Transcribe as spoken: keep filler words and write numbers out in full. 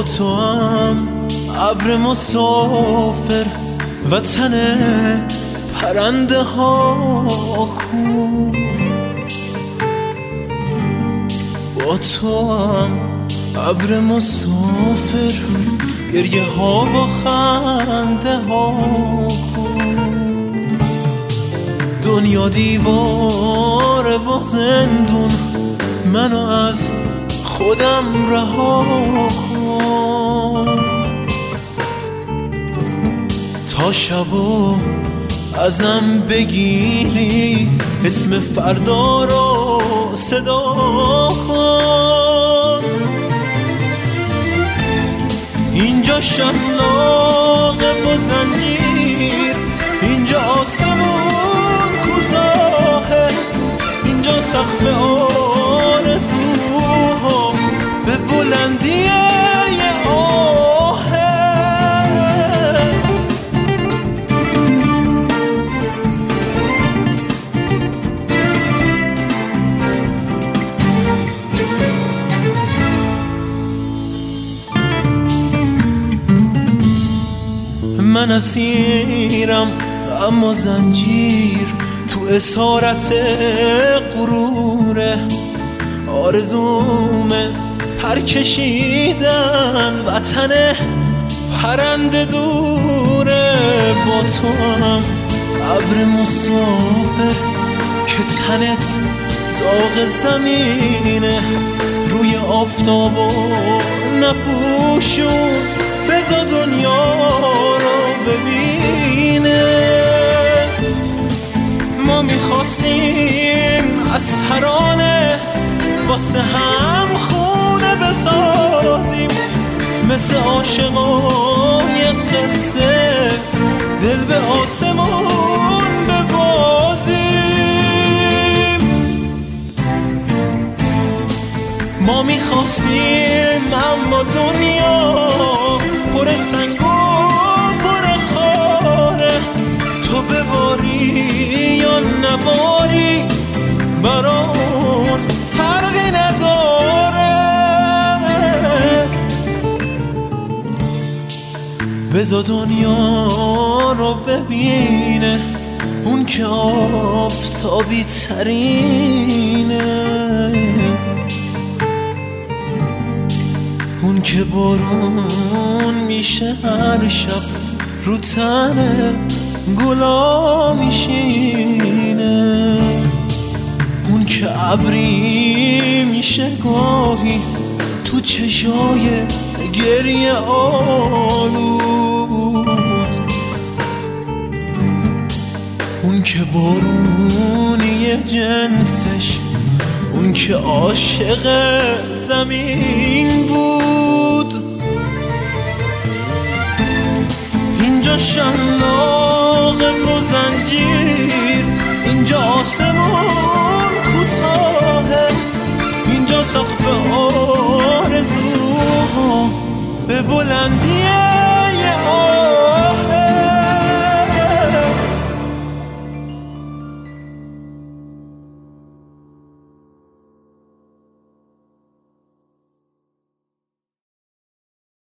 با تو هم ابر مسافر وطن پرنده ها کو، با تو هم ابر مسافر گریه ها با خنده ها کو. دنیا دیواره و زندون، منو از خودم رها کن تا شبو ازم بگیری، اسم فردا رو صدا کن. اینجا شلاقه و زنجیر، اینجا آسمون کوتاهه، اینجا سقف آرزوها به بلندی یه آهه. من اسیرم اما زنجیر تو اسارت غروره، آرزومه پر کشیدن وطن پرنده دوره. با تو هم ابر مسافر که تنت داغ زمینه، روی آفتاب و نپوشون بذار دنیا رو ببینه. ما میخواستیم از ترانه واسه هم خونه بسازیم، مثل عاشقای قصه دل به آسمون ببازیم. ما میخواستیم اما دنیا پر سنگ و پر خاره، تو بباری یا نباری برامون فرقی نداره. بذار دنیا رو ببینه اون که آفتابی ترینه، اون که بارون میشه هر شب رو تن گلا میشینه، اون که ابری میشه گاهی تو چشای گریه آلود، اون که بارونی جنسش، اون که عاشق زمین بود. اینجا شلاق و زنجیر، اینجا آسمون کوتاهه، اینجا سقف آرزوها به بلندی